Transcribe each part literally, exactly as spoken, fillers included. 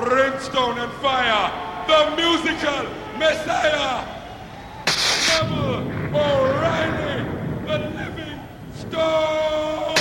brimstone and fire, the musical messiah, Neville O'Reilly, the living stone,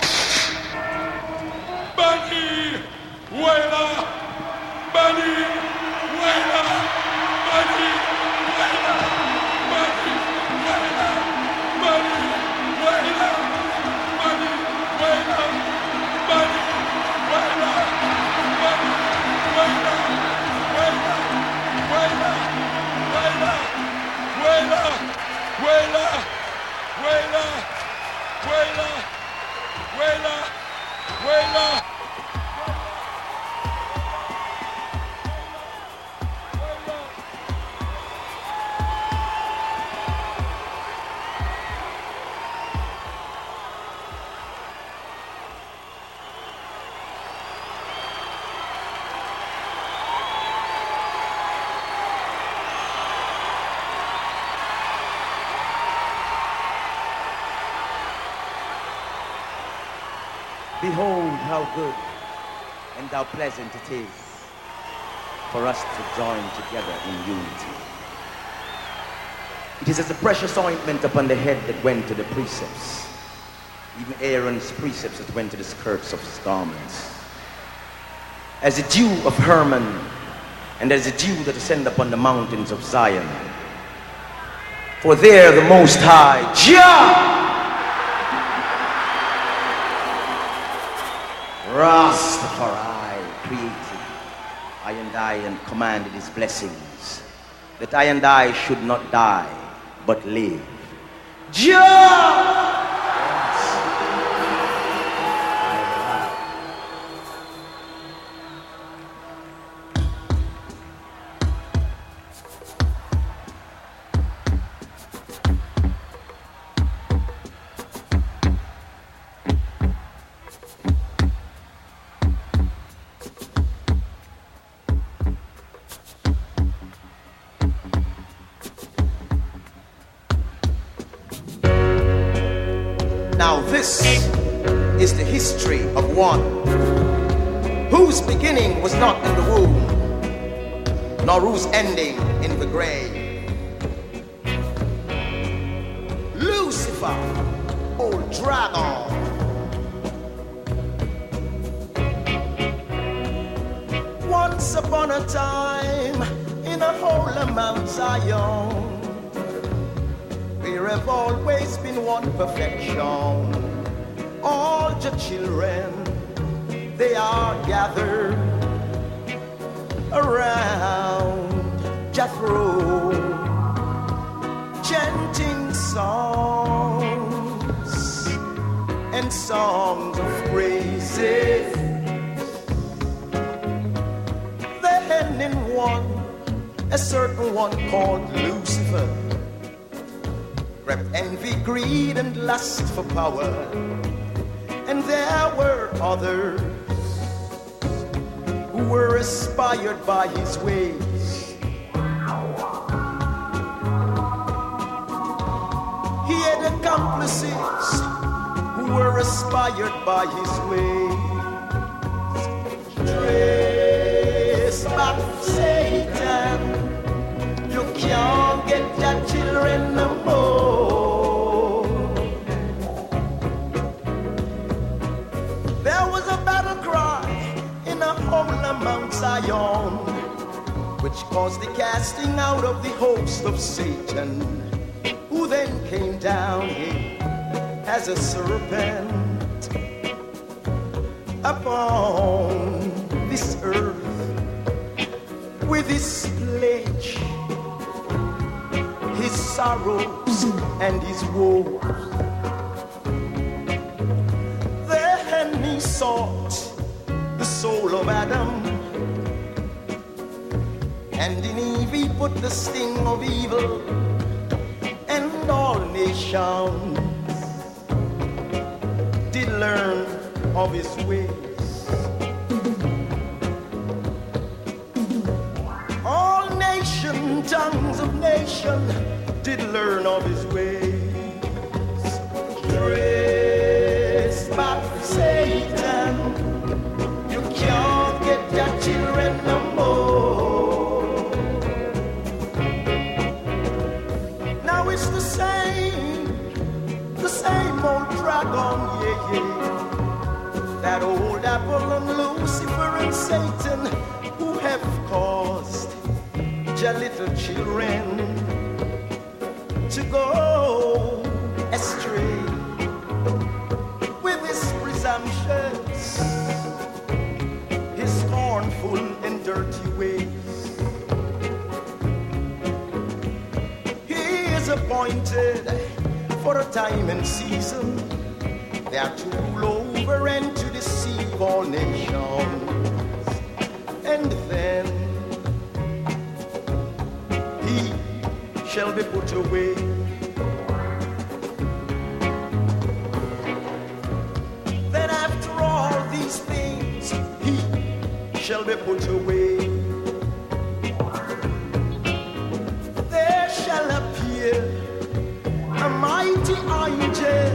Bunny Wailer, Bunny Wailer, Bunny Wailer, Bunny Wailer, Bunny Wailer, Bunny Wailer, Bunny Wailer, Bunny Wailer, Wailer, Wailer, Wailer, Wailer, Wailer, Wailer, Wailer, Wailer, Wailer. Behold how good and how pleasant it is for us to join together in unity. It is as a precious ointment upon the head that went to the precepts, even Aaron's precepts that went to the skirts of his garments. As the dew of Hermon, and as the dew that descended upon the mountains of Zion. For there the Most High, Jah, Rastafari created I and I and commanded his blessings, that I and I should not die, but live. Jah! Now this is the history of one whose beginning was not in the womb, nor whose ending in the grave. Lucifer, old dragon, once upon a time in a hole of Mount Zion, there have always been one perfection. All the children, they are gathered around Jethro, chanting songs and songs of praises. Then in one, a certain one called Lucifer, envy, greed, and lust for power. And there were others who were inspired by his ways. He had accomplices who were inspired by his ways. Trace back Satan, you can't get your children no more. Mount Zion, which caused the casting out of the host of Satan, who then came down here as a serpent upon this earth with his pledge, his sorrows and his woes. Then he sought the soul of Adam, and in Eve he put the sting of evil, and all nations did learn of his ways. All nation, tongues of nation did learn of his ways. Trace back Satan, you can't get your children no devil and Lucifer and Satan, who have caused your little children to go astray with his presumptions, his scornful and dirty ways. He is appointed for a time and season, they are to rule over and to deceive all nations. And then he shall be put away. Then after all these things, he shall be put away. There shall appear a mighty angel,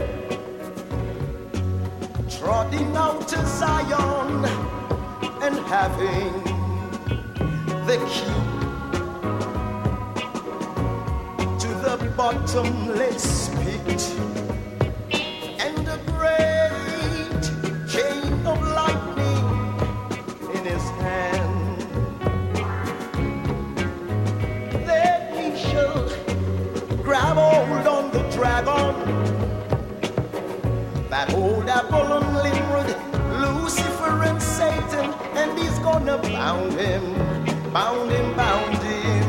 trotting out to Zion and having the key to the bottomless pit, and a great chain of lightning in his hand. Then he shall grab hold on the dragon, that old Apollon, Nimrod, Lucifer and Satan, and he's gonna bound him, bound him, bound him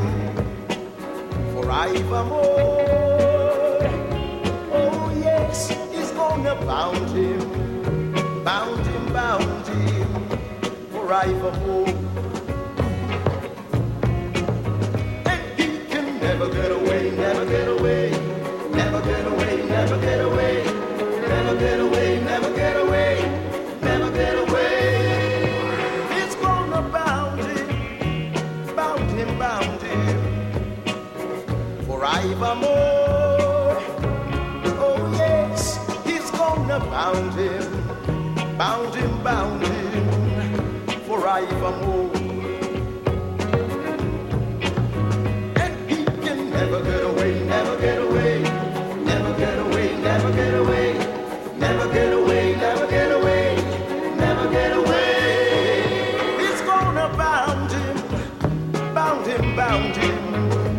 forevermore. Oh yes, he's gonna bound him, bound him, bound him forevermore. And he can never get away, never get away, never get away, never get away. Never get away, never get away, never get away. It's gonna bound him, bound him, bound him forevermore. Oh yes, he's gonna bound him, bound him, bound him forevermore. And he can never get away, never get away, never get away, never get away. Never get away, never get away, never get away. He's gonna bound him, bound him, bound him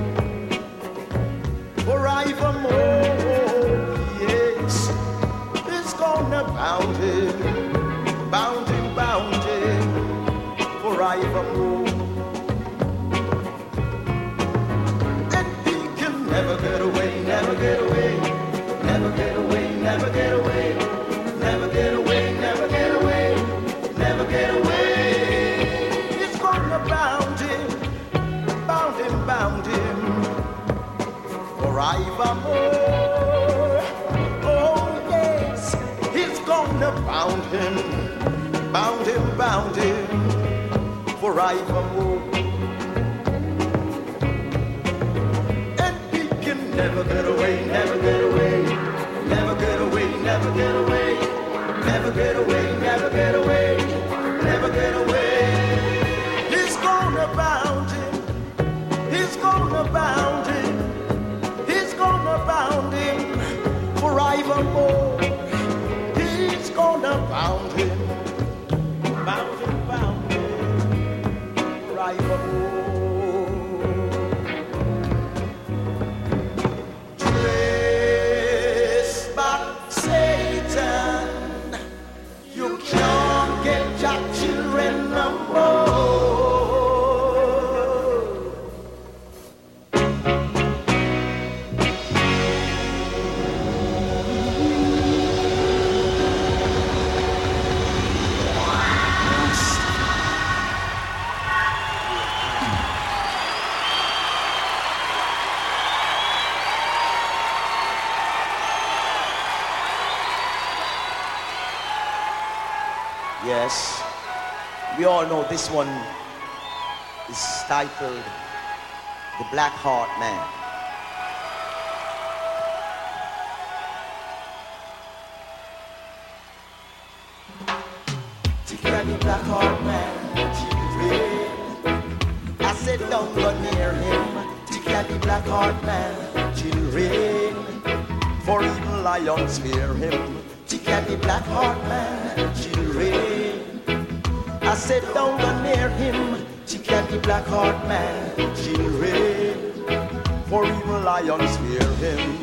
forevermore. Yes, he's gonna bound him, bound him, bound him forevermore. And he can never get away, never get away, never get away, never get away. Never get away, never get away, never get away. He's gonna bound him, bound him, bound him forevermore. Oh yes, he's gonna bound him, bound him, bound him forevermore. And he can never get away, never get away, never get away, never get away. Never get away, never get away, never get away. He's gonna bound him, he's gonna bound him, he's gonna bound him forevermore. He's gonna bound him, bound him, bound him forevermore. Trace back Satan, you can't get your children no more. Yes, we all know this one is titled The Black Heart Man. Take the black heart man, children. I said don't go near him. Take the black heart man, children. For even lions fear him. Take the black heart man, children. I said, don't go near him. She can't be black heart man, children. For even lions fear him.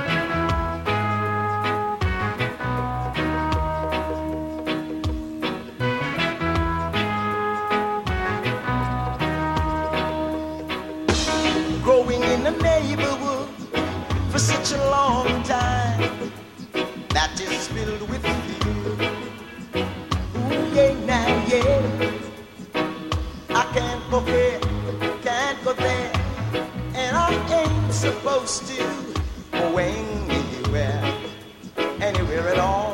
Growing in the neighborhood for such a long time, that is filled with fear. Ooh, yeah, now, yeah. I can't go here, can't go there, and I ain't supposed to go anywhere, anywhere at all.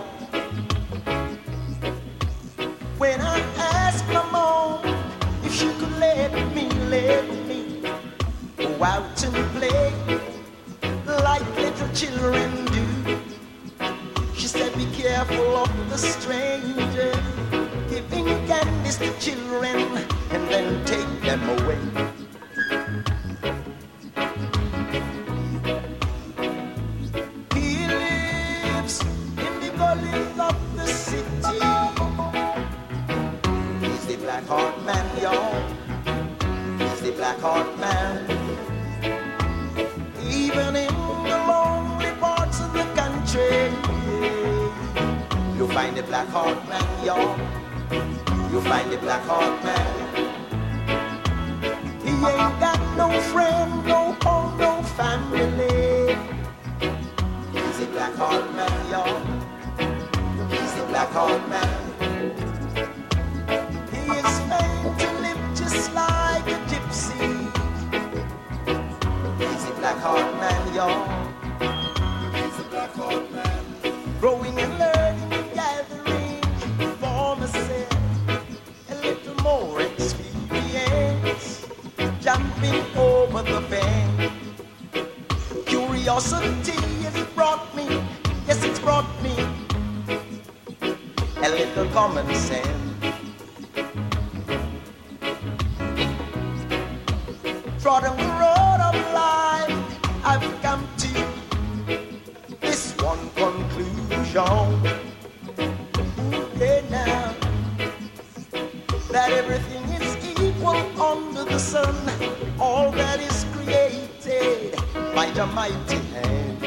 When I asked my mom if she could let me, let me go out and play like little children do, she said, be careful of the stranger, giving candies to children and then take them away. He lives in the gullies of the city. He's the black heart man, y'all. He's the black heart man. Even in the lonely parts of the country, you'll find the black heart man, y'all. You'll find the black heart man. He ain't got no friend, no home, no family. He's the black heart man, y'all. He's the black heart man. He is made to live just like a gypsy. He's the black heart man, y'all. He's the black heart man. Growing and learning, gathering information, a little more experience, jumping over the fence. Curiosity has brought me, yes, it's brought me a little common sense. Trotting the road of life, I've come to this one conclusion. Okay, now that everything is equal under the sun, all that is created by the mighty hand.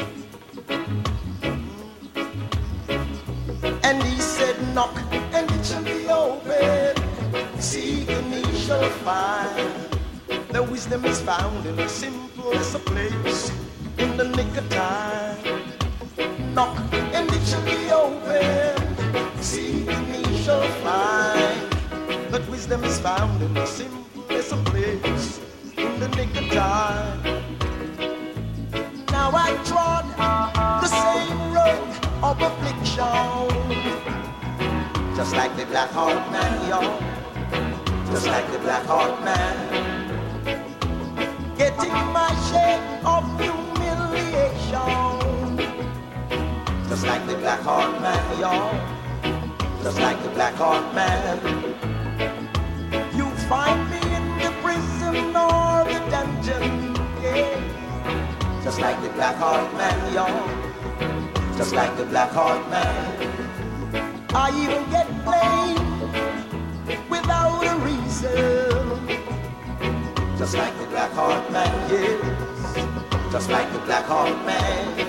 And he said, knock and it shall be open. Seek and ye shall find. The wisdom is found in the simplest of place, in the nick of time. Knock and it shall be open. Seek and ye shall find. That wisdom is found in the simplest of place, in the nick of time. Now I trod the same road of affliction, just like the black heart man, y'all. Just like the black heart man. Getting my share of humiliation, just like the black heart man, y'all. Just like the black heart man. You find me in the prison or the dungeon, yeah. Just like the black heart man, y'all. Just like the black heart man. I even get blamed without a reason. Just like the black heart man, yes. Just like the black heart man.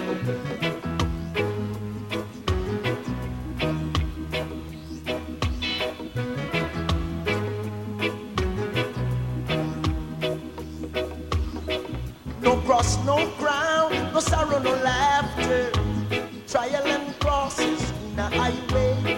No cross, no crown, no sorrow, no laughter. Trial and crosses in a highway.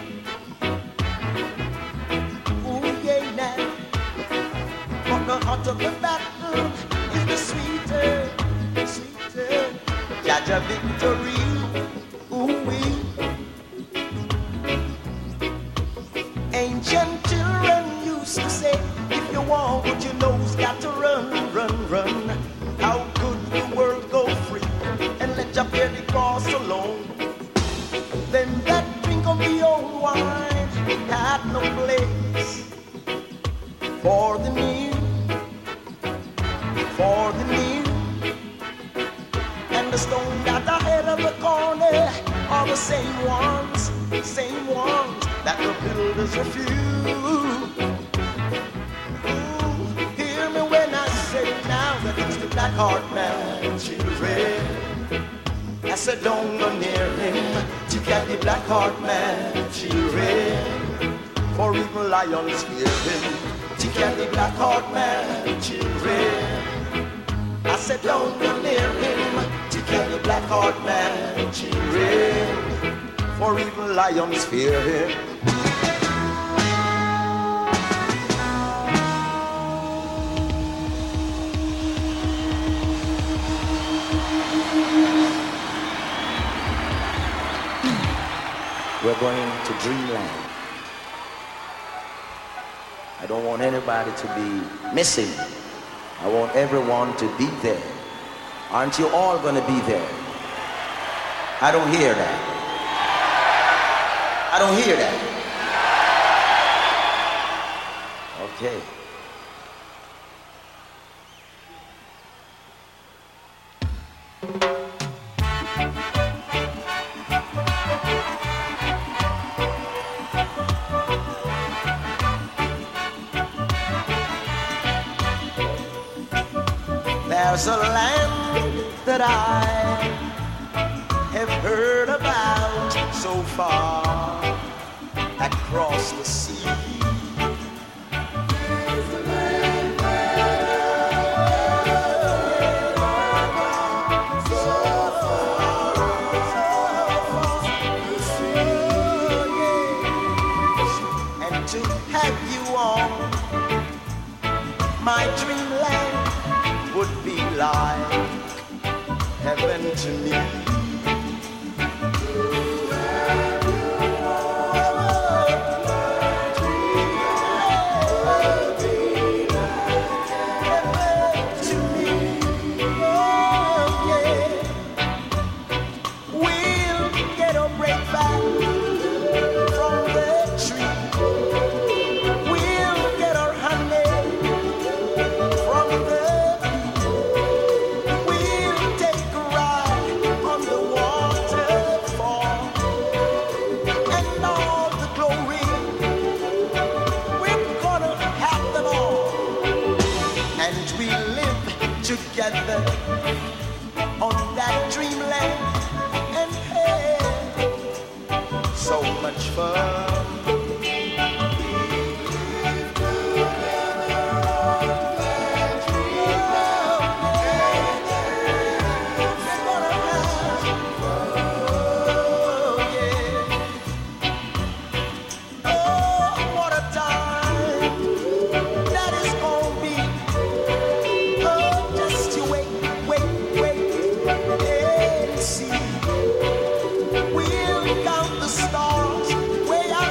Ooh, yeah, now. But the hotter the battle is the sweeter, sweeter. Jaja victory, ooh, wee. Ancient children used to say, if you want what you know's got to run, run, run. How could the world go free and let you bear the cross alone? Then that drink of the old wine had no place for the new, for the new. And the stone that ahead of the corner are the same ones, same ones that the builders refuse. black heart man children. I said don't go near him, to get the black heart man children. For even lions fear him, to get the black heart man children. I said don't go near him, to get the black heart man children. For even lions fear him. We're going to dreamland. I don't want anybody to be missing. I want everyone to be there. Aren't you all going to be there? I don't hear that. I don't hear that. Okay. There's a land that I have heard about so far across the sea. There's a land so far across the sea. And to have you on my dreamland would be like heaven to me. Together on that dreamland and have so much fun. We'll count the stars way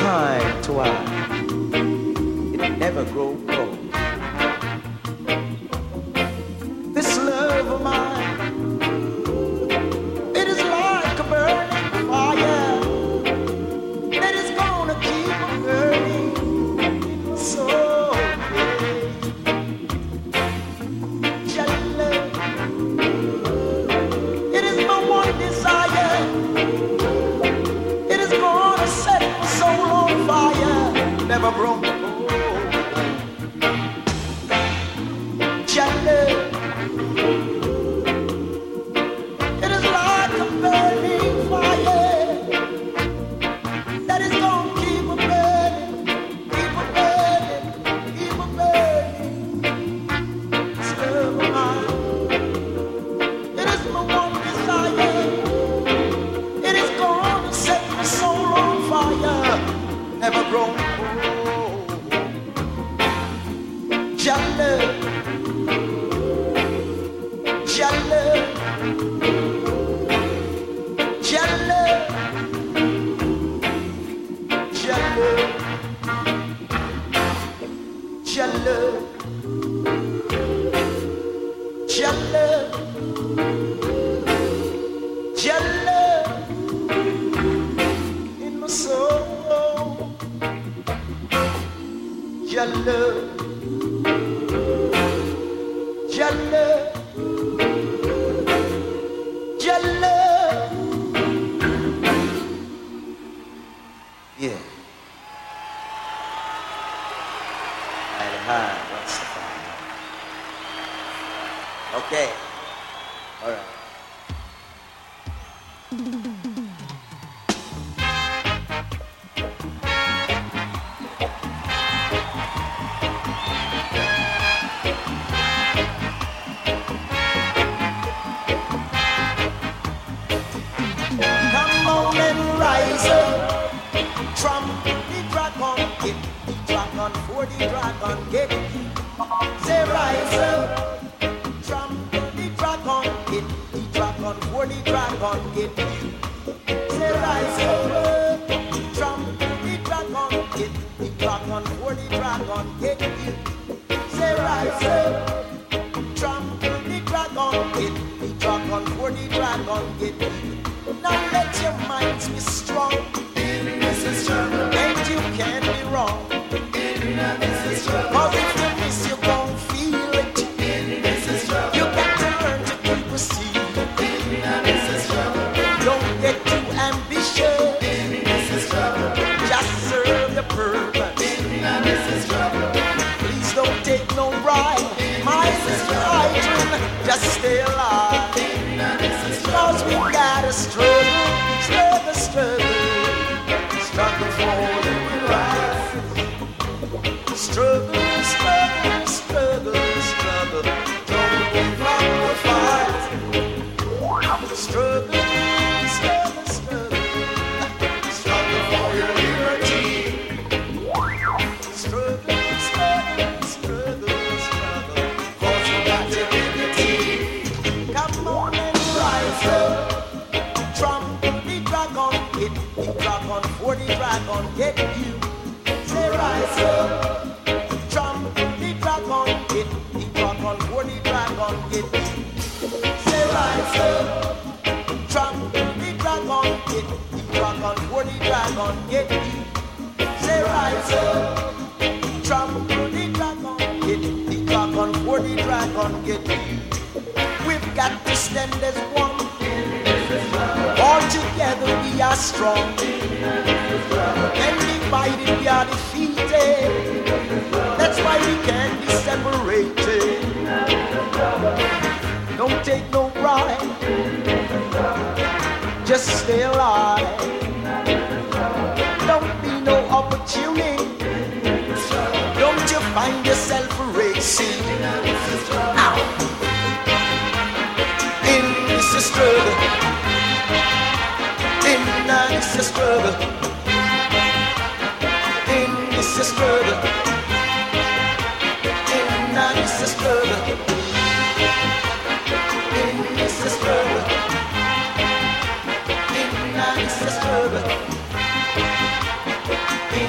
high to high, it never grow cold. This love of mine, it is like a burning fire that is gonna keep on burning. So your love, it is my one desire. It is gonna set my soul on fire. Never broke. Your love, it is like a burning fire that is gonna keep on burning, keep on burning, keep on burning. This love of mine, it is my one desire. It is gonna set my soul on fire. Never grow old. Your love, your love, your love, your love, your love, your love, your love in my soul. Your love, your love, your love. Yeah. Hi, what's the fun? Okay. All right. Come on and rise up, trump the dragon, get the dragon for the dragon, get you. Say rise up, trump the dragon, get the dragon for the dragon, get you. Say rise up, trump the dragon, get the dragon for the dragon, get you. Say rise up, trump the dragon, get the dragon for the dragon, get you. Now let your minds be strong. This is struggle. And you can't be wrong. This is struggle. Cause if you miss, you gon' feel it. This is struggle. You got to learn to keep a seat. This is struggle. Don't get too ambitious. This is struggle. Just serve your purpose. This is struggle. Please don't take no bribe. My sister Hydrant, just stay alive. Cause we gotta struggle, struggle, struggle, struggle for the right. Struggle, struggle, struggle, struggle, don't give up the fight. Struggle, struggle, struggle, struggle for your liberty. Struggle, struggle, struggle, struggle, cause you got your dignity. Come on and rise up, trample the dragon, hit the dragon for the dragon, get you. Say rise up, trample the dragon, hit the dragon for the dragon, get you. Say rise up, trample the dragon, hit the dragon for the dragon, get you. Say rise up, trample the dragon, hit the dragon for the dragon, get you. We've got to stand as one. All together we are strong. And divided we are defeated. That's why we can't be separated. Don't take no pride. Just stay alive. Don't be no opportunity. Don't you find yourself racing out in this struggle, in this struggle, in this struggle, in this struggle, in this struggle, in this struggle,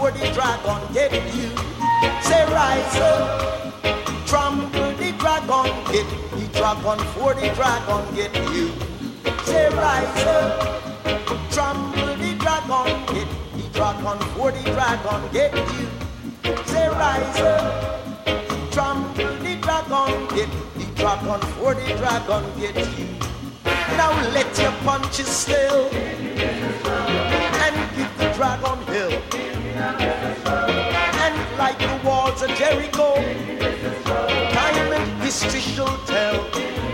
before the dragon get you. Say rise up, trample the dragon, get the dragon before the dragon get you. Say rise up, trample the dragon, get the dragon before the dragon get you. Say rise up, trample the dragon, get the dragon before the dragon get you. Now let your punches still and give the dragon hill. And like the walls of Jericho, time and history shall tell.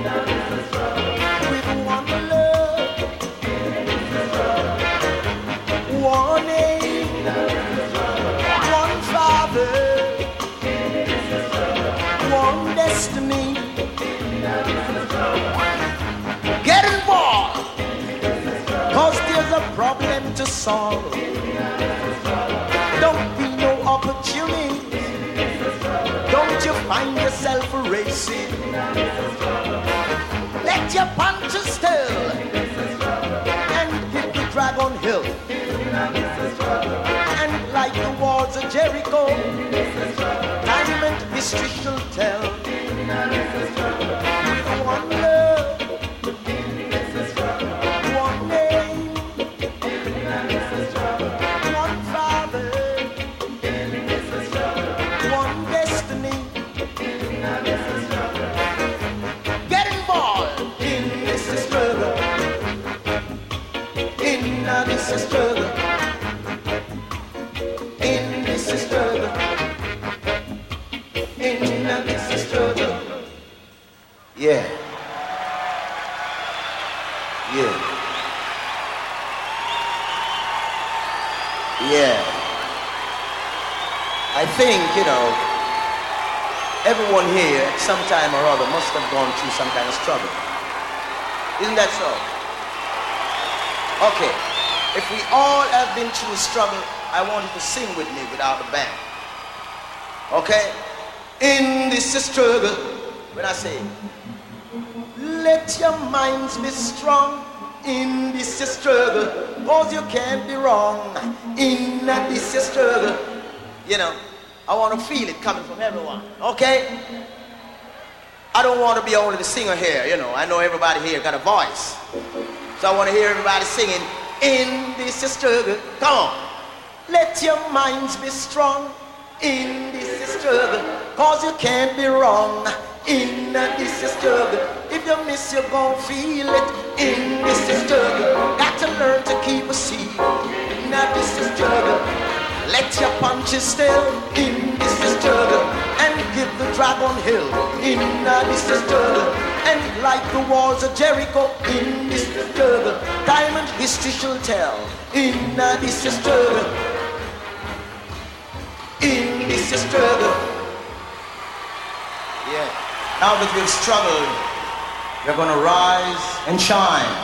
With one love, one aim, one father, one destiny. Get involved, cause there's a problem to solve. Don't be no opportunity. Don't you find yourself racing? Let your punches tell and hit the dragon hill. And like the walls of Jericho, time and history shall tell. With one love, one name, one father, one destiny. Get involved in this struggle, in this struggle, in this struggle, in this struggle. Yeah. Yeah. Yeah. I think, you know, everyone here at some time or other must have gone through some kind of struggle. Isn't that so? Okay. If we all have been through a struggle, I want you to sing with me without a band. Okay? In this struggle, when I say, let your minds be strong in this struggle, cause you can't be wrong in this struggle. You know, I want to feel it coming from everyone, okay? I don't want to be only the singer here, you know. I know everybody here got a voice. So I want to hear everybody singing in this struggle. Come on. Let your minds be strong in this struggle, cause you can't be wrong in this struggle. If you miss, you're gonna feel it in this struggle. Got to learn to keep a seat in this struggle. Let your punches still in this struggle and give the dragon hill in this struggle. And like the walls of Jericho in this struggle, time and history shall tell in this struggle. In this struggle. Yeah. Now that we've struggled, we're gonna rise and shine.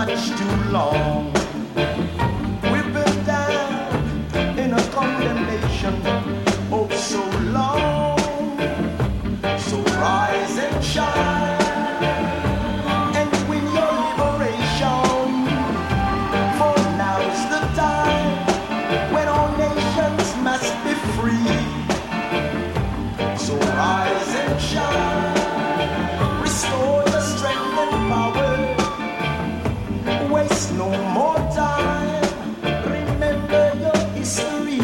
much too long. We've been down in a condemnation, oh so long. So rise and shine and win your liberation. For now's the time when all nations must be free. So rise and shine, restore your strength and power. Waste no more time, remember your history.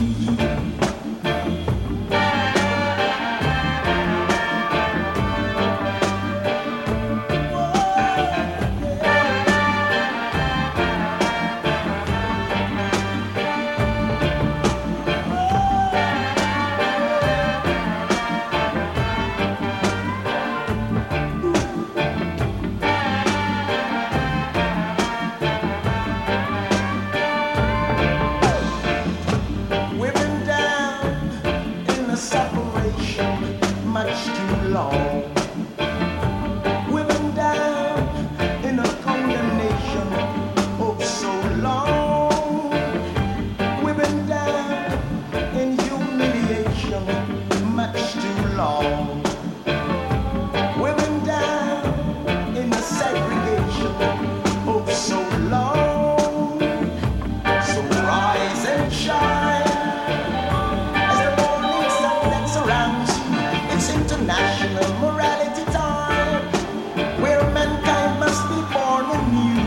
We've been down in a separation much too long. We've been down in a condemnation, oh so long. We've been down in humiliation much too long. We've been down in a segregation, oh so long. So rise and shine as the morning sun that surrounds you. It's international morality time, where mankind must be born anew.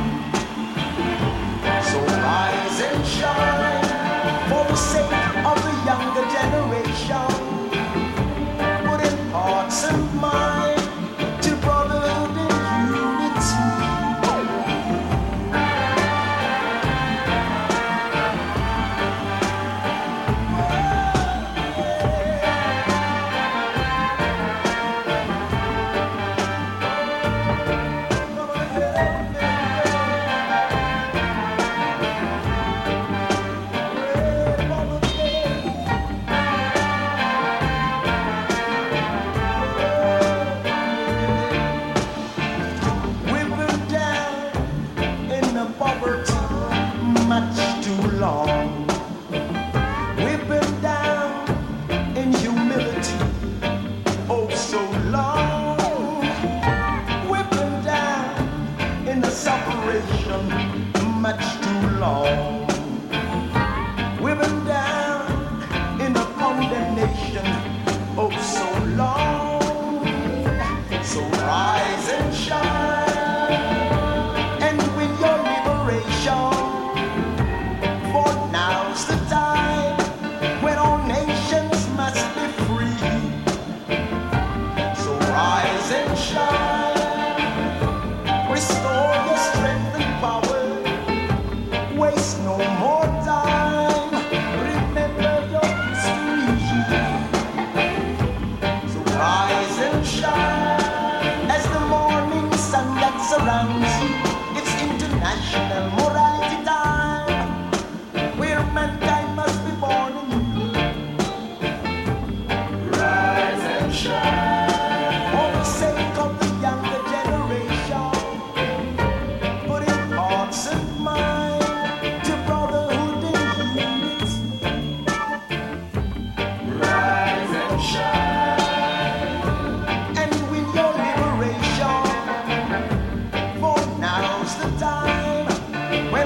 So rise and shine for the sake of the younger generation. Put in hearts and mind to brotherhood and unity. We've been down in the poverty much too long. We've been down in humility, oh so long. We've been down in the separation much too long. We've been down in the condemnation, oh so long. So rise and shine and win your liberation. For now's the time when all nations must be free. So rise and shine, restore your strength and power. Waste no more time, remember your history. So rise and shine as the morning sun that surrounds you. It's international morality time, where mankind must be born anew. Rise and shine for the sake of the younger generation. Put in hearts and mind to brotherhood and unity. Rise and shine and win your liberation. For now's the time when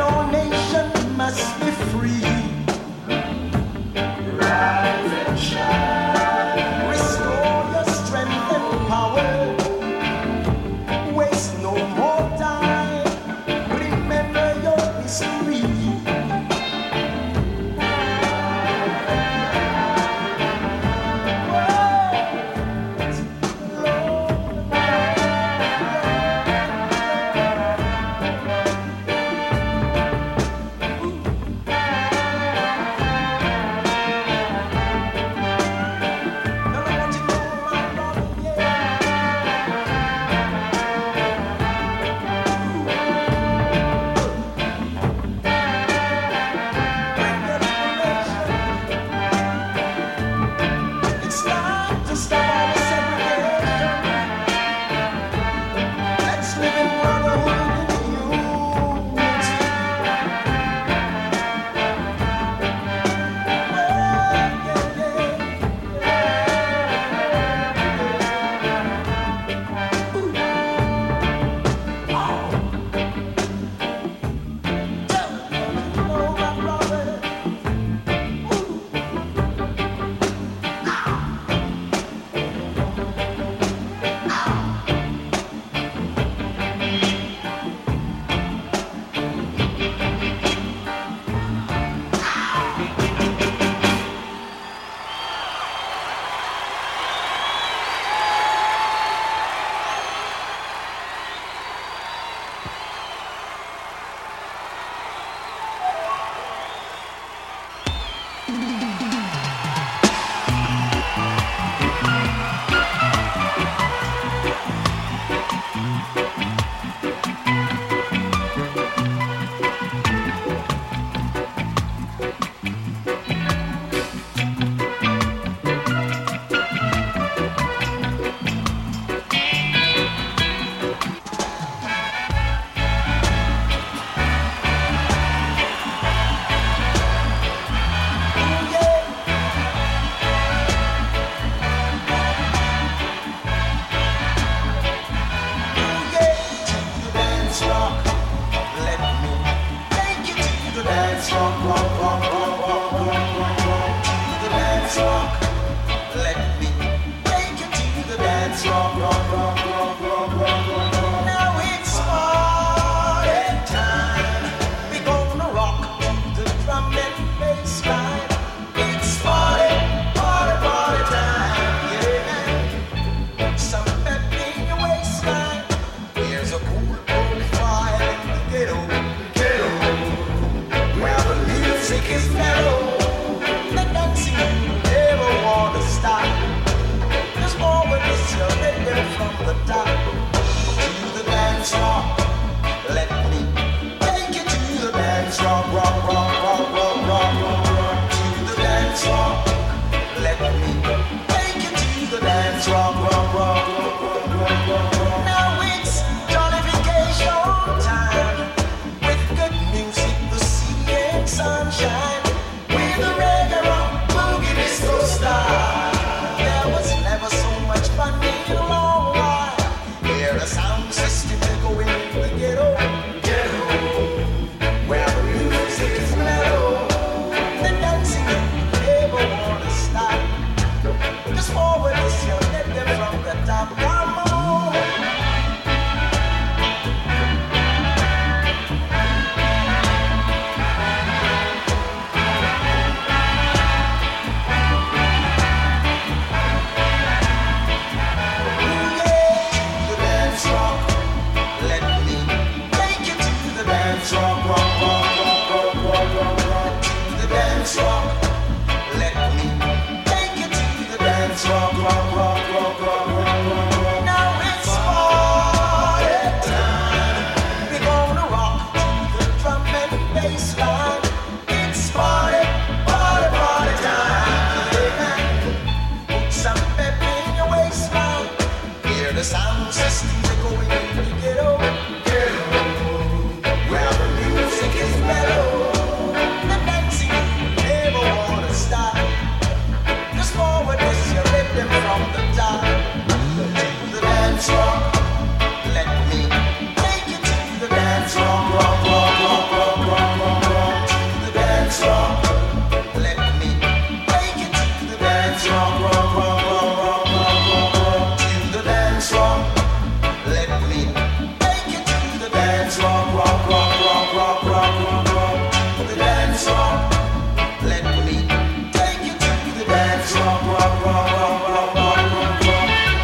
dance, rock, rock, rock, rock, rock, rock, rock, rock, to the dance, rock. Let me take you to the dance, rock, rock, rock, rock, rock, rock, rock, rock. Now it's party time. We're gonna rock to the drum and bass line. It's party, party, party time. Put some pep in your waistline. Hear the sound system echoing in the ghetto, ghetto, where the music is mellow. The dancing never wanna stop. Just forward as you rip them from the top. To the dance rock, let me take you to the dance rock, rock, rock, rock, rock, rock, rock, rock. To the dance rock, let me take you to the dance rock, rock, rock, rock, rock, rock, rock, rock. To the dance rock, let me take you to the dance rock, rock, rock, rock, rock, rock, rock, rock. To the dance rock, let me take you to the dance rock, rock, rock, rock, rock, rock, rock, rock.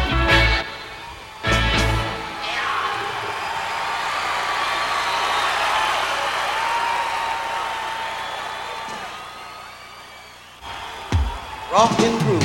Rock and groove.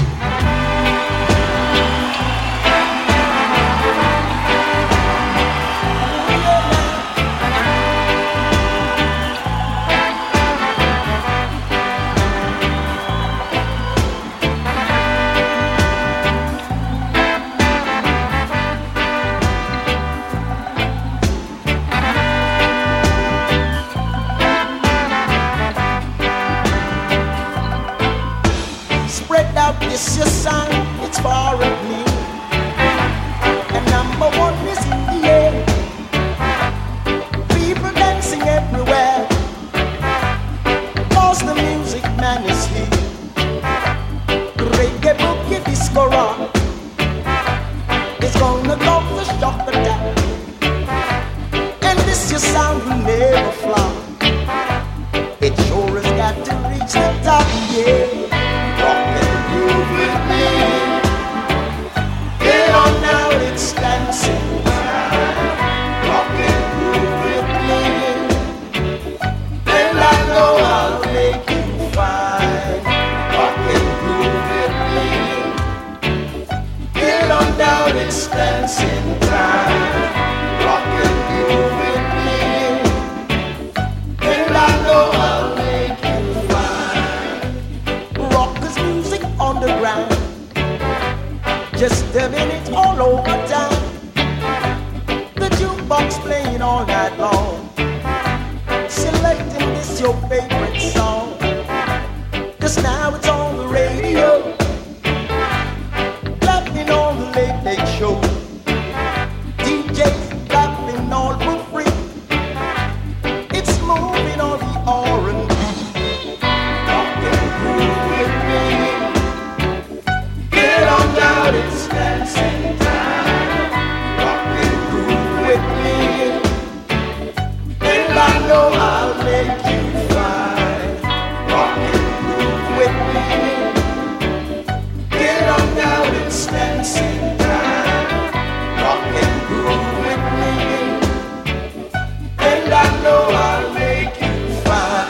Spread out this your sign, it's far of me. And number one is in the air. People dancing everywhere. Cause the music man is here. Reggae, boogie, disco rock. It's gonna go the shock attack. And this your sound will never flop. It sure has got to reach the top, yeah. Rock and groove with me. Get on now, it's dancing time. Rock and groove with me. And I know I'll make you fine. Rock and groove with me. Get on down, it's dancing time. Rock and groove with me. And I know I'll make you fine. Rockers music on the ground, just a minute all over town. The jukebox playing all night long, selecting this your favorite song. Cause now it's on the radio, clapping on the late late show. D Js clapping all for free. It's moving on the R and B. Rock and groove with me. Get on down, it's dancing time. Rock and groove with me. And I know I'll make you fine. Rock and groove with me. Get on down, it's dancing time. Rock and groove with me. And I know I'll make you fine.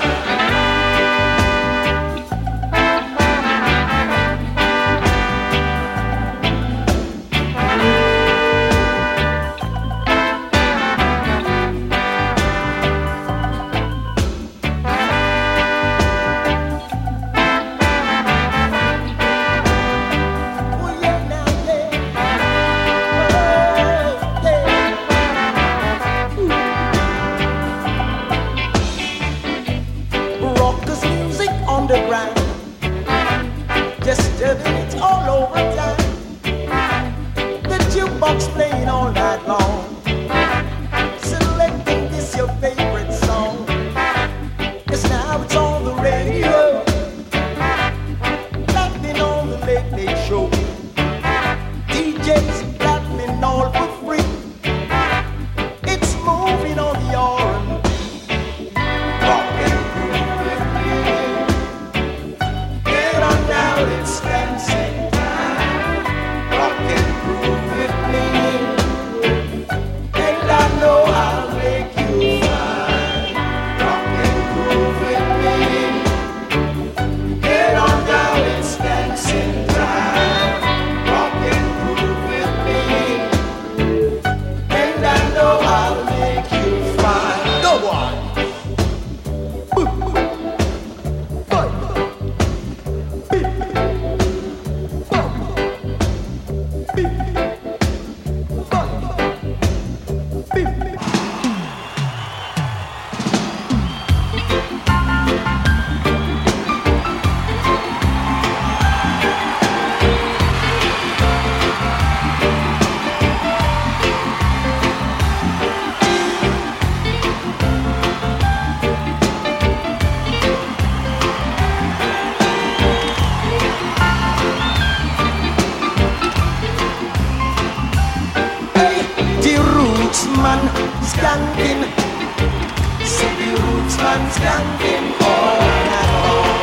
man skanking all night long.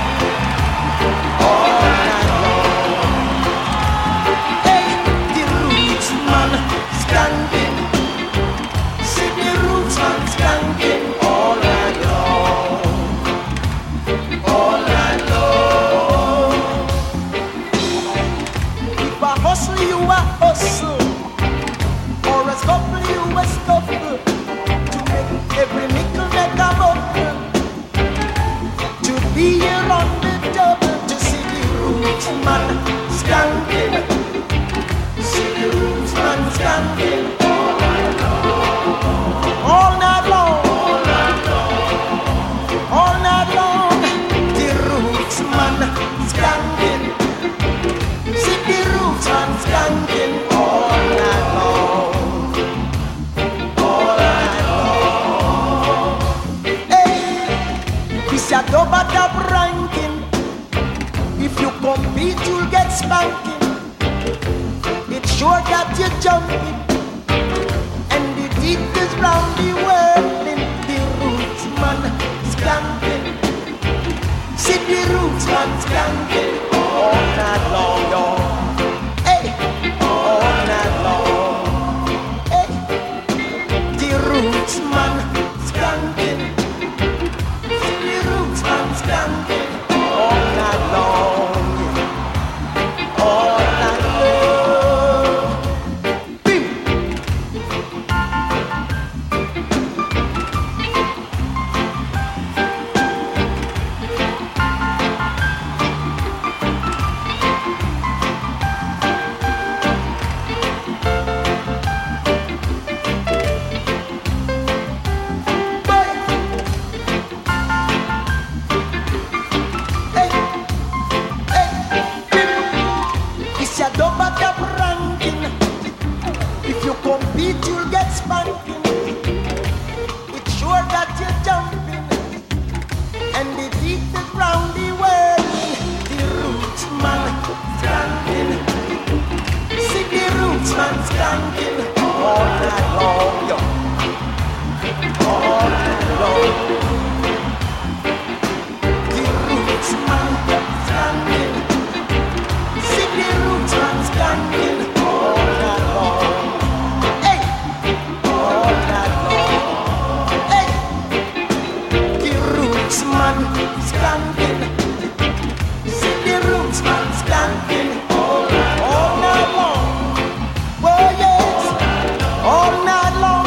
All night long. Hey, the roots man skanking. See the roots man skanking all night long. All night long. If I hustle, you a hustle. Or a scuffle, you a scuffle. To make every nickel make a buckle. To be here on the double. To see the roots man skanking. See the roots man skanking all night long. All night long. All night long. The roots man skanking. See the roots man skanking all night long. All night long. Hey, this a double dub ranking. If you compete, you'll get spanking. It's sure that you're jumping. And the teeth is round the whirling. The roots man skanking. See the roots man skanking all night long, y'all. Hey, all night long. Hey, the roots man skanking. See the roots man skanking all night long. All night long. Bim. It's a double dub ranking. If you compete, you'll get spanking. It's sure that you're jumping. And the beat is round the world. The roots man skanking. See the roots man skanking all night long, yo. All night long. The roots man skanking. See the roots man skanking all night long. Hey, all night long. Hey, the roots man skanking. See the roots man skanking all night, all night long. Oh yes, all night long.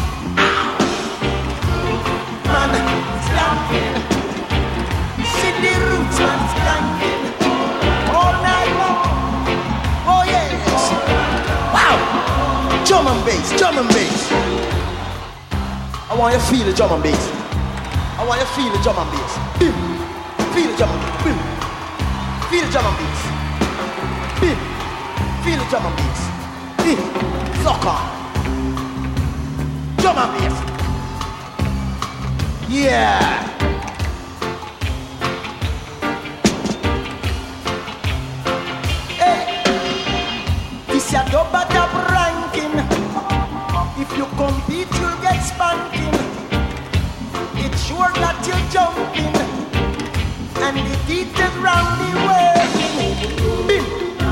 Man skanking. See the roots man skanking all night long. Oh yes. Wow. Drum and bass, drum and bass. I want you to feel the drum and bass. I want you to feel the drum and bass. Bim. Feel the drum and bass. Bim. Feel the drum and bass. Bim. Feel the drum and bass. Bim. Suck on. Drum and bass. Yeah. This a double dub ranking. If you compete, you'll get spanking. It's sure that you're jumping. And the teeth is round the working. Bim.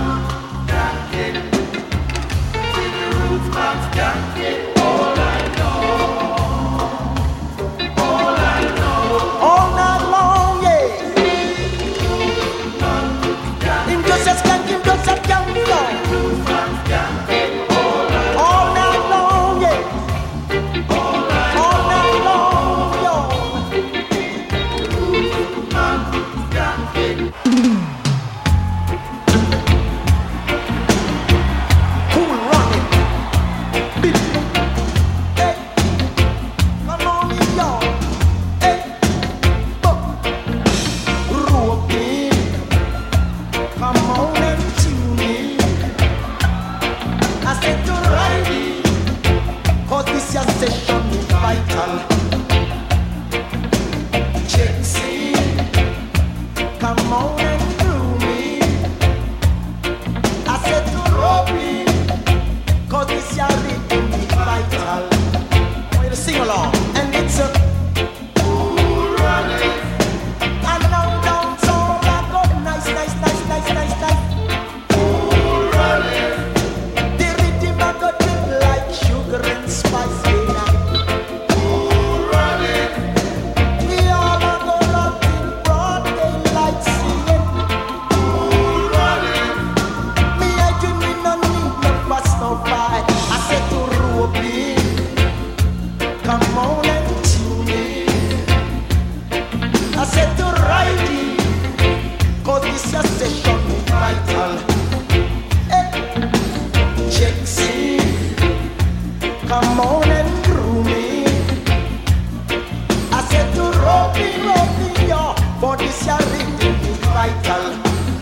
See the roots man skanking all night long. All night long. All night long, yeah. Him just a skanking, just a skanking. All night long, yeah. All night long, yo. Cool running. Beat. Hey, come on in, y'all. Hey, buck. Rope in. Come on and tune in. I said to Riley, cause this your session is vital. Check in, come on and do me. I said to Robbie, cause this your rhythm is vital. I want you to sing along, and it's a this a session vital. Hey, checks in, come on and groove me. I said to Robbie, Robbie, yo, for this a rhythm is vital.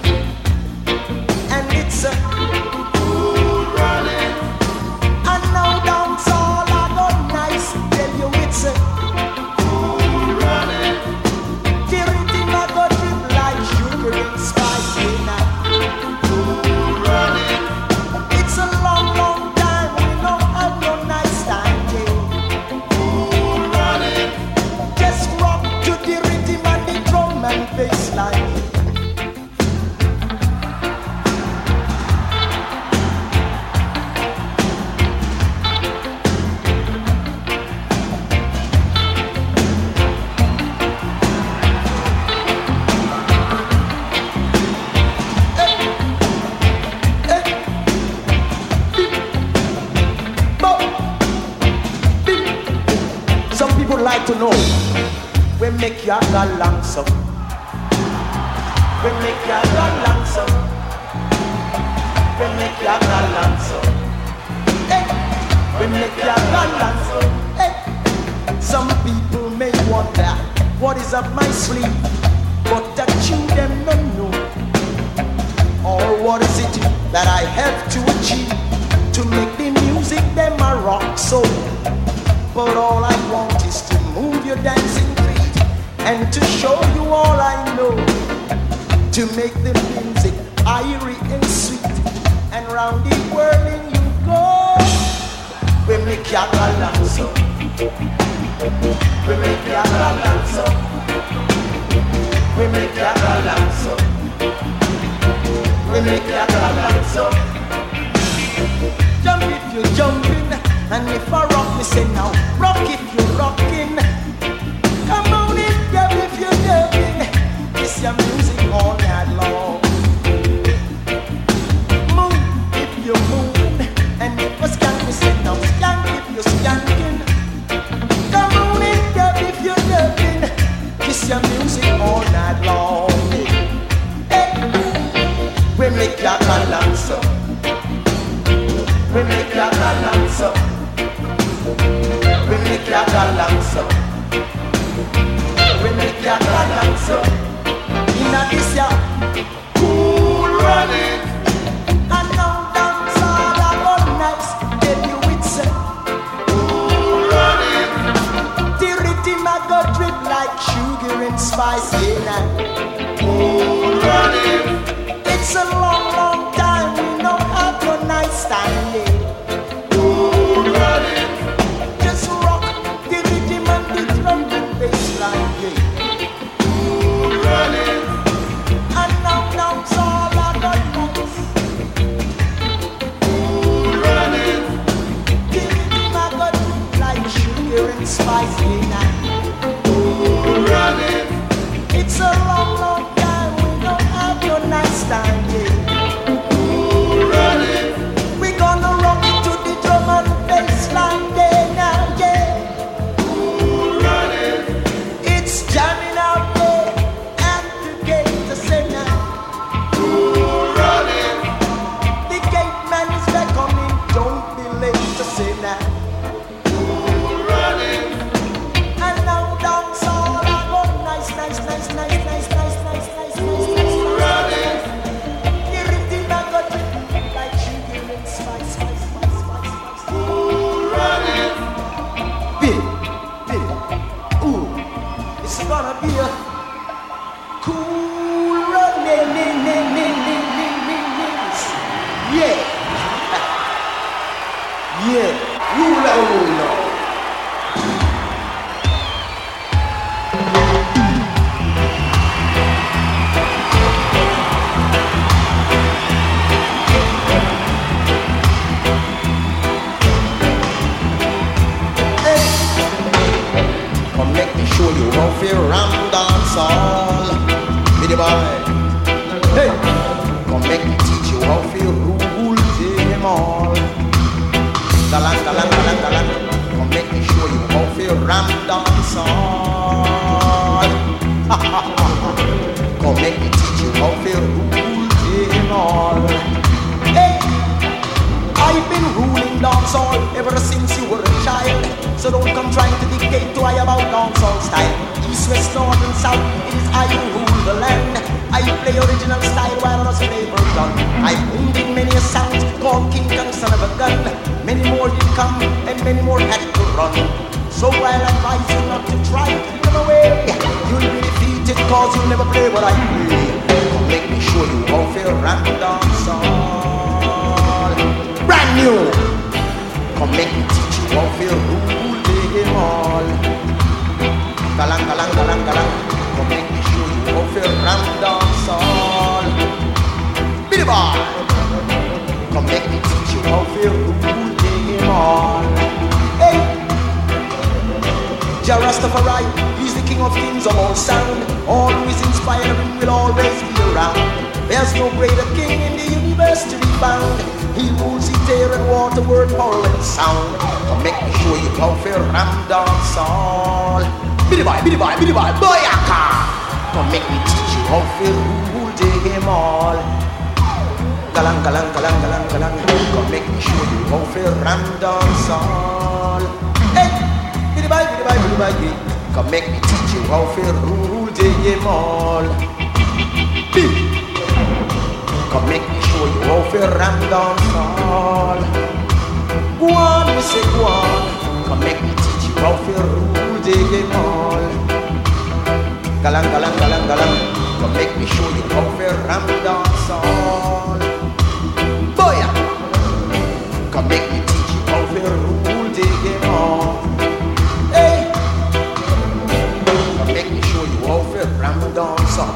And it's a cool running. And now dance all I got nice. Tell you it's a cool running. The rhythm I got drip like sugar and spice in that cool running. It's a long, long time we don't have no nice time, yeah. Cool running. Just rock to the rhythm and the drum and bass line. Like to know we make ya go long so we make ya go long so we make ya go long so hey we make ya go long so hey some people may wonder what is up my sleeve but that you them don't know or what is it that I have to achieve to make the music them a rock so. But all I want is to move your dancing feet and to show you all I know. To make the music airy and sweet and round the world in you go. We make ya galanzo. We make ya galanzo. We make ya galanzo. We make ya galanzo. Jump if you're jumping. And if I rock, me say now, rock if you're rocking. Come on in, dub if you're dubbing. It's your music all night long. Move if you're moving. And if I skank, me say now, skank if you're skanking. Come on in, dub if you're dubbing. It's your music all night long. Hey, we make ya balance up. We make ya balance up. We make ya balance up. We make ya balance up. Inna this ya cool running. And now dance all about nice. Tell you it's a cool running. The rhythm I go drip like sugar and spice in that cool running. It's a long, long time we don't have no nice time there. Cool running. Spicy night, ooh, running. It's a long, long time we don't have no nice time, yeah. Ooh, running. We gonna rock it to the drum and bass line, yeah, now, yeah. Ooh, running. It's jamming out there at the gate to say now. Ooh, running. The gate man is beckoning, don't be late to say now. Be a cool running, yeah, yeah, rule out, rule out. Come let me show you how to ram dance all, me boy. Hey, come make me teach you how to rule them all. Galang, galang, galang, galang. Come make me show you how to ram dance all. Come make me teach you how to rule them all. Hey, I've been ruling dancehall ever since you were a child. So don't come trying to dictate to I about dancehall style. East, west, north and south, it is I who rule the land. I play original style while others play version. I've wounded in many a sound called King Kong, son of a gun. Many more did come and many more had to run. So I'll advise you not to try to run away. You'll be defeated cause you'll never play what I play. Come make me show you how to rap dancehall. Brand new. Come make me teach you how to rule them all. Galang, galang, galang, galang. Come make me show you how to rap dancehall. Billy boy. Come make me teach you how to rule them all. Hey, Jah Rastafari, he's the king of kings of all sound. All who is inspiring will always be around. There's no greater king in the universe to be found. He rules the air and water, word, power and sound. Come make me show you how to ram dance all. Biddy boy, biddy boy, biddy boy, boyaka. Come make me teach you how to rule them all. Galang, galang, galang, galang, galang. Come make me show you how to ram dance all. Hey, biddy boy, biddy boy, biddy boy, biddy. Come make me teach you how to rule them all. Biddy. Come make me show you how to ram dance all. Go on, we say go on. Come make me teach you how to rule them all. Galang, galang, galang, galang. Come make me show you how to ram dance all. Boya. Come make me teach you how to rule them all. Hey. Come make me show you how to ram dance all.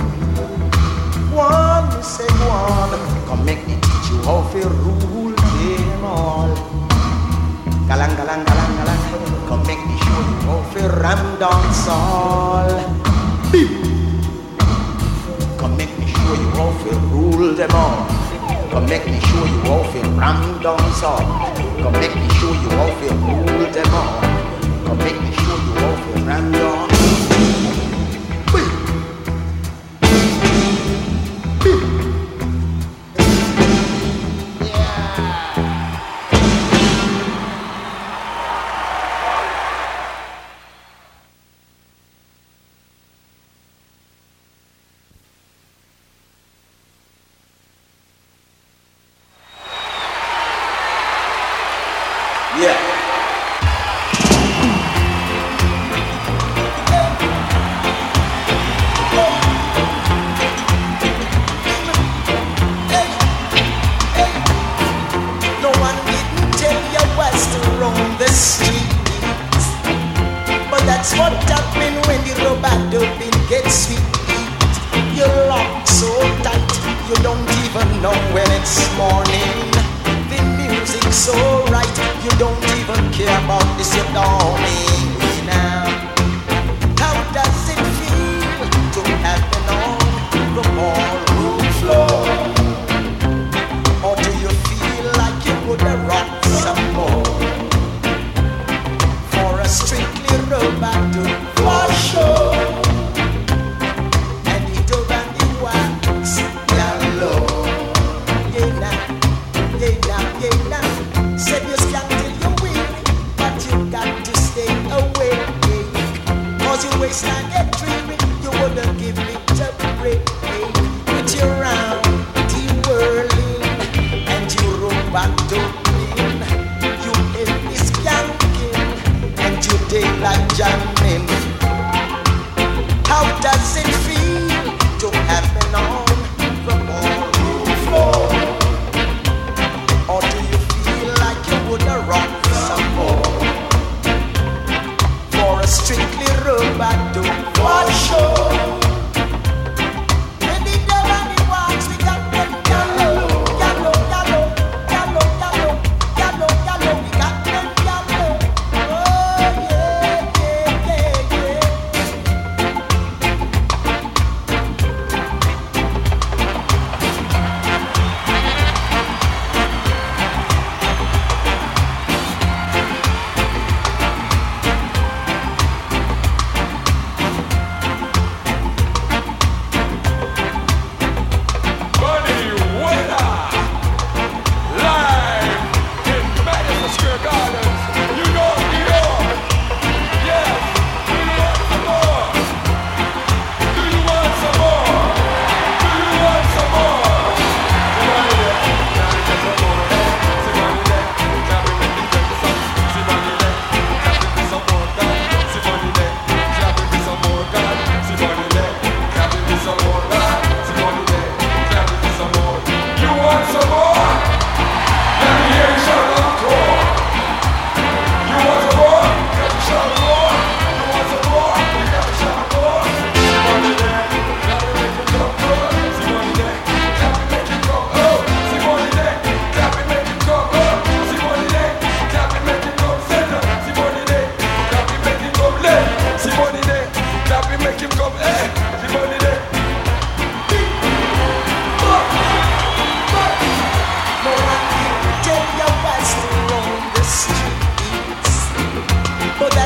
One, say one. Come make me teach you how to rule them all. Galang, galang, galang, galang. Come make me show you how to ram dance all. Beep. Come make me show you how to rule them all. Come make me show you how to ram dance all. Come make me show you how to rule them all. Come make me show you how to ram dance.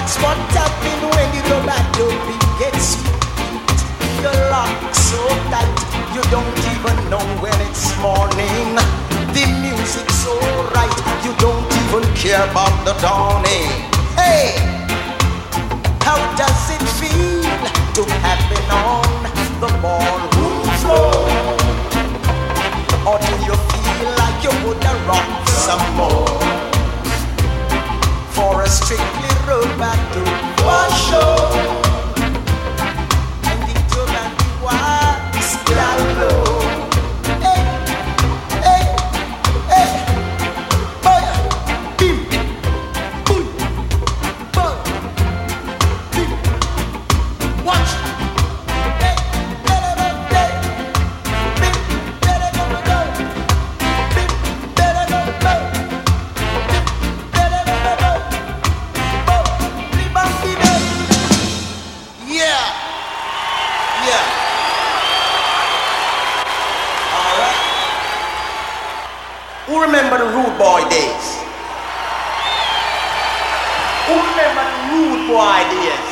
That's what happens when you go back to beat gets sweet. You're locked so tight, you don't even know when it's morning. The music's so right, you don't even care about the dawning. Hey, how does it feel to have been on the ballroom floor? Or do you feel like you would have rocked some more? For a strictly road back to one show. And it took and it was down low. Hey, hey, hey, boy, bim, boom, boom, bim, watch. Hey, better go, hey, bim, better go, go, bim, better go, go, bim, better go, go. Yeah, yeah. All right. Who remember the Rude Boy days? Who remember the Rude Boy days?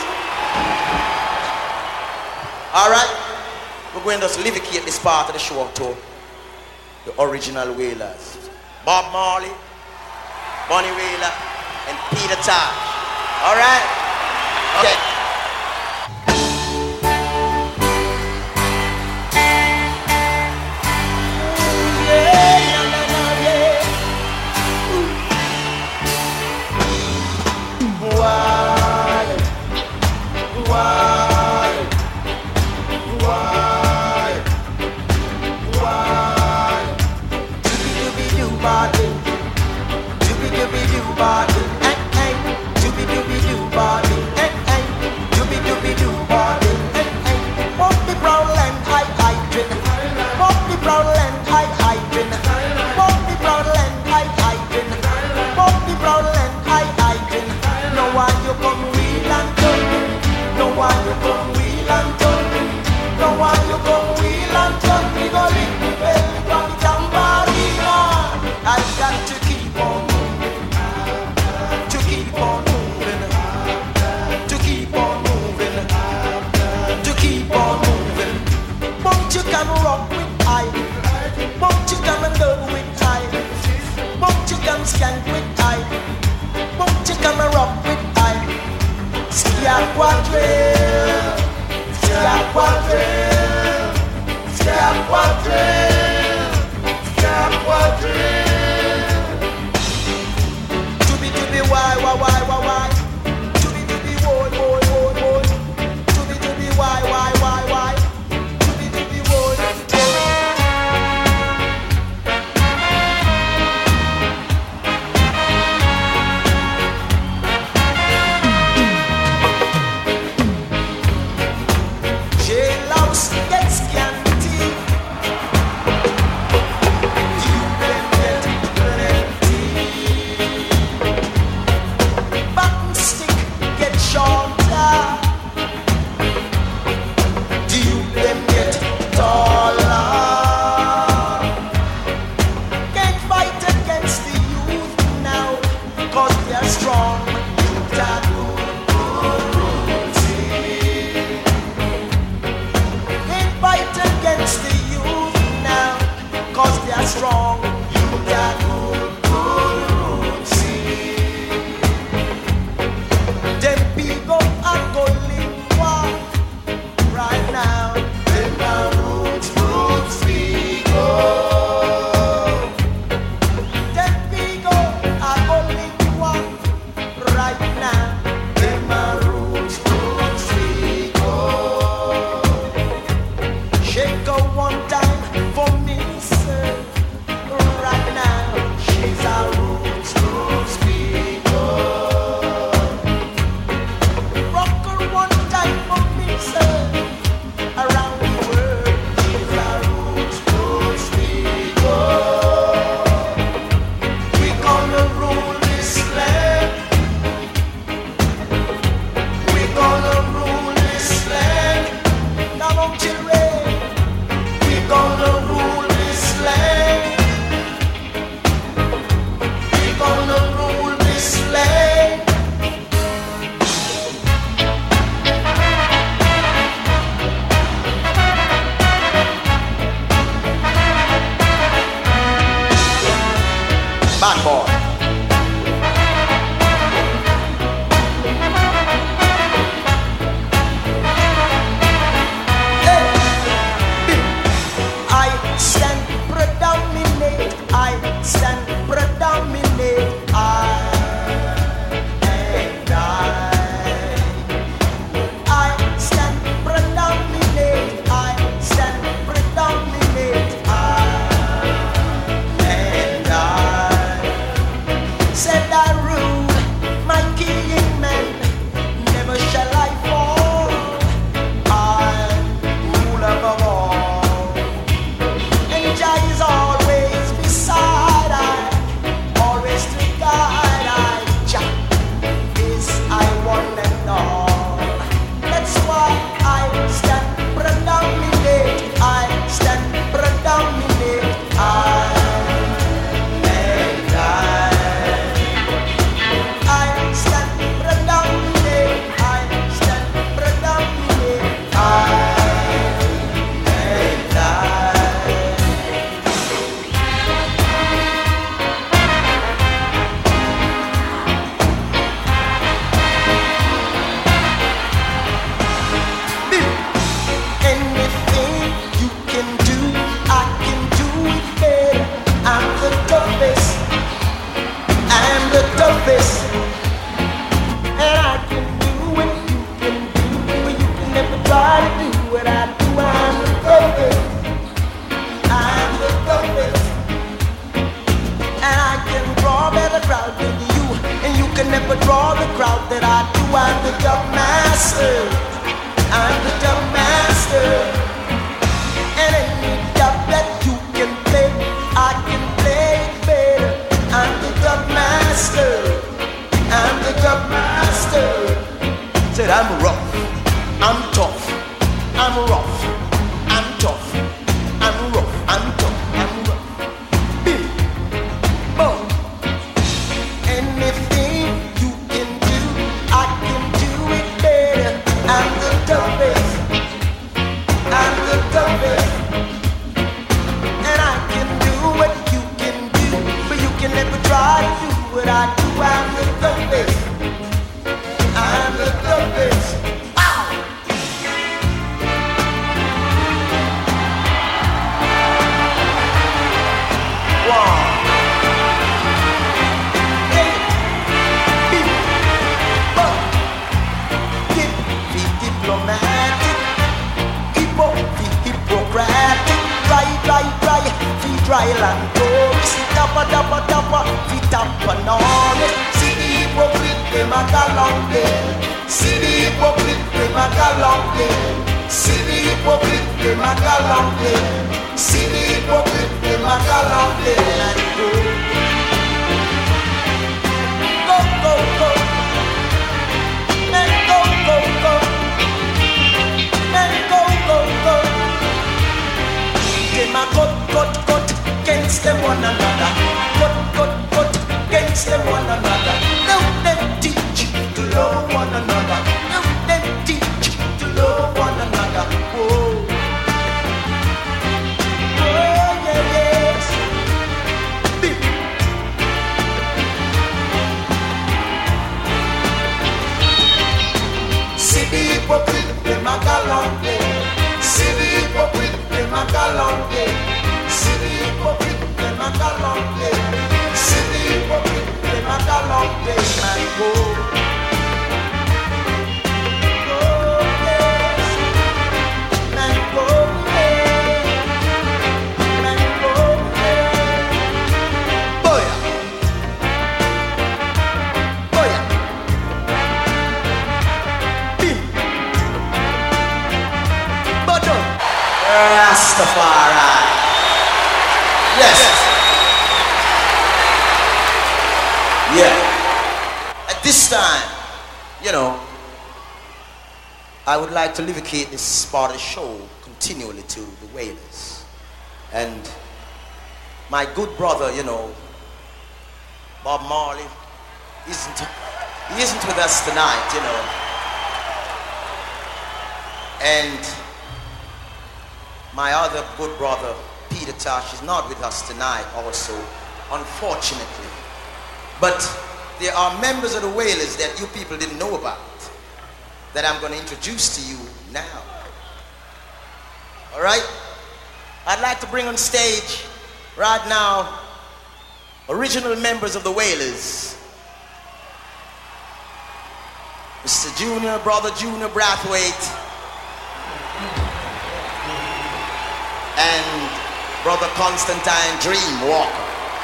All right. We're going to livicate this part of the show to the original Wailers: Bob Marley, Bunny Wailer, and Peter Tosh. All right. Okay. Skank with I, won't you come and rock with I? Skia quadrille, skia quadrille, skia quadrille, skia quadrille. Doobie doobie why why why why why? Doobie doobie woy woy woy woy. Doobie doobie why why why why? Doobie doobie woy woy. dub master. I'm the dub master. And any dub that you can play, I can play it better. I'm the dub master. I'm the dub master. Said I'm rough, I'm tough, I'm rough, I'm tough, I'm rough, I'm tough, I'm rough. Big, boom. Anything you can do, I can do it better. I'm the toughest, I'm the toughest. And I can do what you can do, but you can never try to do what I do. I'm the toughest, I'm the toughest. Trial and tourist, dappa dappa dappa, fit up and on it. See the hypocrite, them a galong there. See the hypocrite, them a galong there. See the hypocrite, them a galong there. See the hypocrite, them a galong there. And go, go, go, go, and go, go, go, and go, go, go. Them a cut, cut, cut. Against them one another, cut, cut, cut, against them one another. Now them teach to love one another. Now them teach to love one another. Oh, oh yeah, yes. Big. See the hypocrite, them a galante. See the hypocrite, them a galante. See the hypocrite, them a galante. See the hypocrite, them a galante. Man go, go yes. Man go yes. Man go yes. Boya, boya. Bim, Bodo, Rastafari. Yes. Yeah. At this time, you know, I would like to dedicate this part of the show continually to the Wailers. And my good brother, you know, Bob Marley, isn't he isn't with us tonight, you know. And my other good brother, Peter Tosh, is not with us tonight also, unfortunately. But there are members of the Wailers that you people didn't know about that I'm going to introduce to you now. All right? I'd like to bring on stage right now original members of the Wailers. Mister Junior, Brother Junior Brathwaite, and Brother Constantine Dream Walker.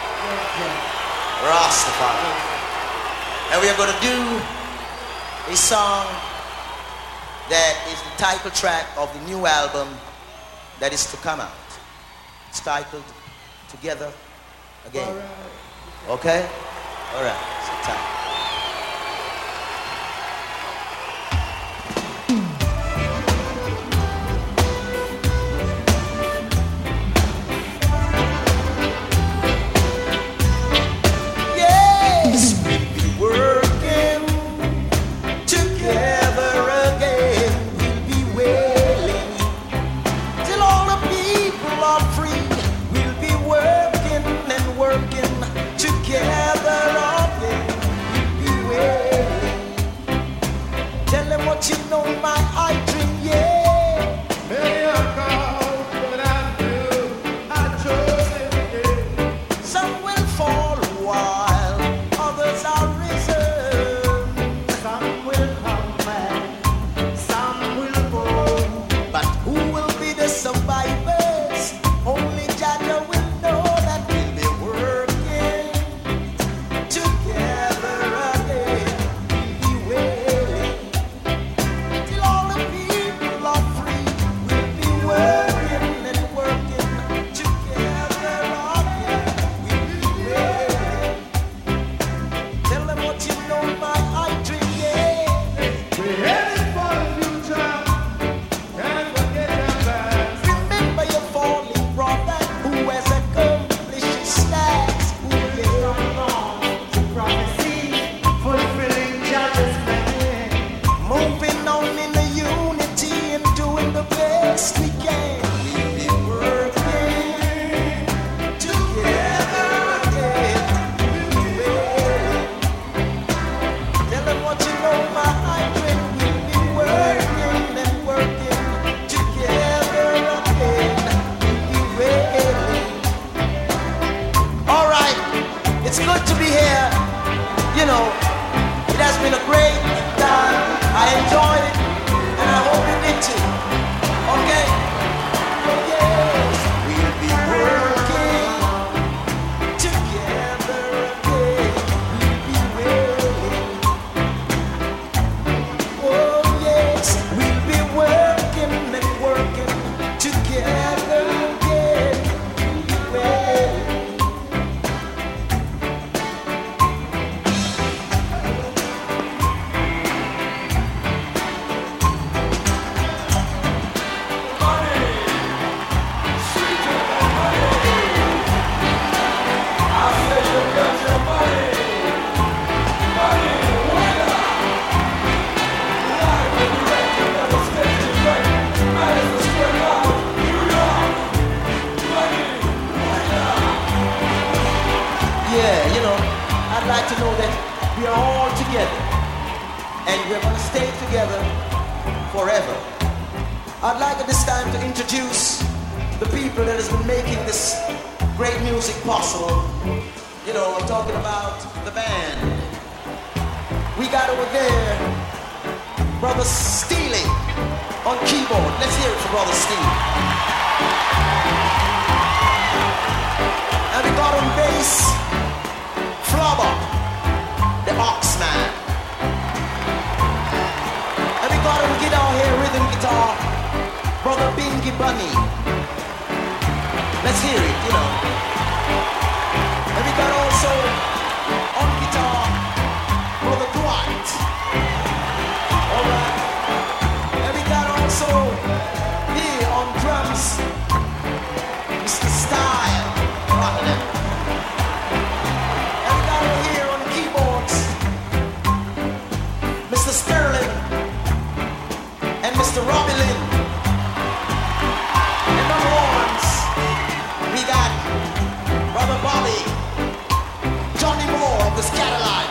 Rastafari. And we are going to do a song that is the title track of the new album that is to come out. It's titled Together Again. All right. Okay? All right. Sit tight. You know my I dream, yeah. May I call, but I do. I chose it, yeah. Some will fall a while, others are risen. Some will come back, some will go. But who will be the survivors? Only Jah will know that we'll be working together again. We'll be waiting. the best we can. We'll be working together again. Tell them what you know, my friend. We'll be working and working together again. We'll be ready. All right, it's good to be here. You know, it has been a great time. I enjoyed it, and I hope you did too. Okay? Yes, we'll be working together again. We'll be waiting. Oh yes, we'll be working and working together again. We'll be waiting. Yeah, you know, I'd like to know that we are all together and we're going to stay together forever. I'd like at this time to introduce the people that has been making this great music possible. You know, I'm talking about the band. We got over there Brother Steely on keyboard. Let's hear it for Brother Steely. And we got on bass Flubber, the Oxman. And we got on guitar here, rhythm guitar, Brother Bingy Bunny. Let's hear it, you know. And we got also on guitar, Brother Dwight. Alright. And we got also here on drums, Mister Style. Rockin' here on keyboards, Mister Sterling and Mister Robbie Lynn. And on horns, we got Brother Bobby, Johnny Moore of the Scatterlight.